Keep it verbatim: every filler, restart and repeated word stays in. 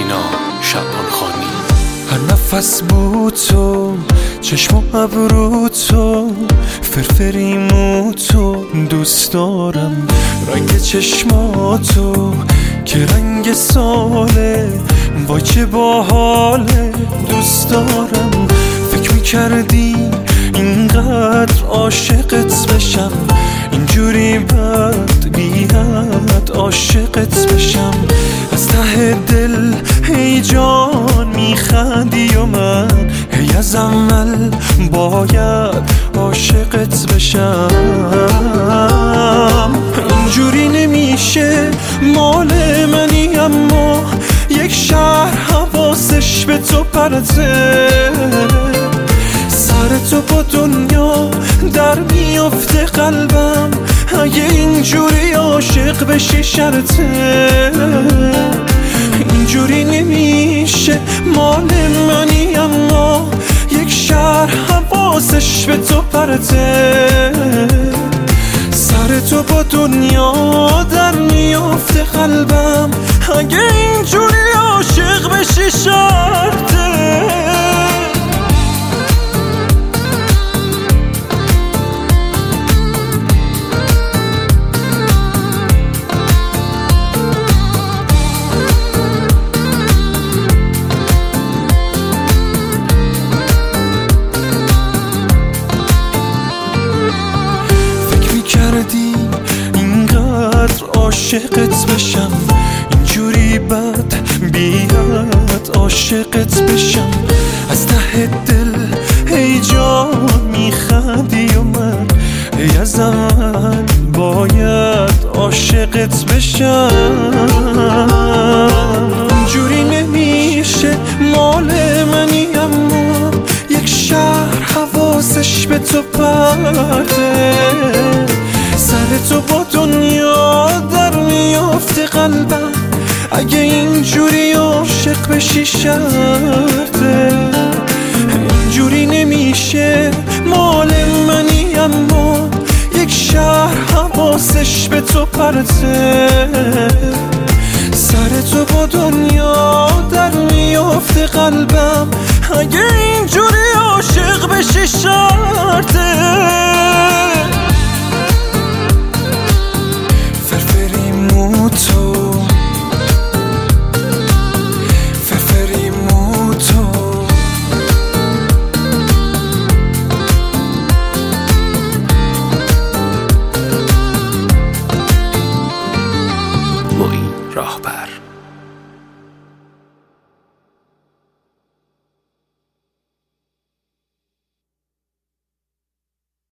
سینا شعبانخانی. هر نفس بود تو، چشم و ابرو تو، فرفری مو تو، دوست دارم رنگ چشماتو که رنگ ساله، وای چه باحاله، دوست دارم. فکر میکردی اینقدر عاشقت بشم، اینجوری بد بیاد عاشقت بشم. از ته دل هی جان میخندی و من هی از اول باید عاشقت بشم. اینجوری نمیشه، مال منی اما یک شهر حواسش به تو پرته. سر تو با دنیا در میفته قلبم، اگه اینجوری عاشق بشی شرطه. اینجوری نمیشه، مال منی اما یک شهر حواسش به تو پرته. سر تو با دنیا در میفته قلبم، اگه اینجوری عاشق بشی شرطه. کردی اینقدر عاشقت بشم، اینجوری بد بیاد عاشقت بشم. از ته دل ای جان میخندی و من ای از اول باید عاشقت بشم. اینجوری نمیشه، مال منی اما یک شهر حواسش به تو پرته. سر تو با دنیا در میافته قلبم، اگه اینجوری عاشق بشی شرطه. اینجوری نمیشه، مال منی اما یک شهر حواسش به تو پرته. سر تو با دنیا در میافته قلبم، اگه اینجوری عاشق بشی شرطه. راهبر